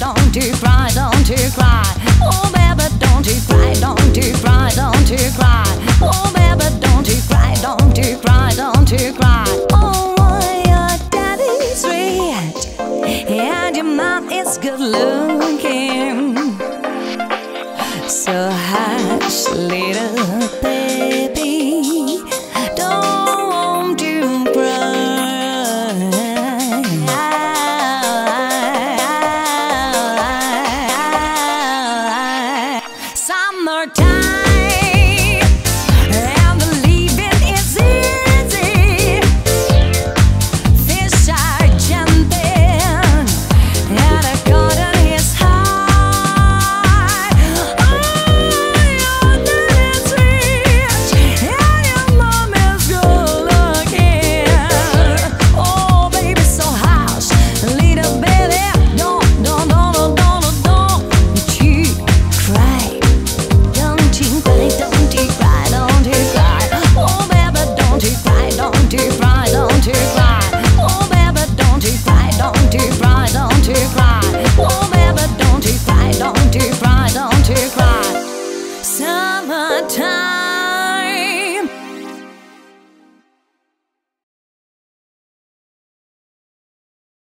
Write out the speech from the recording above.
don't you cry, don't you cry. Oh baby, don't you cry, don't you cry, don't you cry. Oh baby, don't you cry, don't you cry, don't you cry. Oh, your daddy's rich and your mom is good looking. So hush, little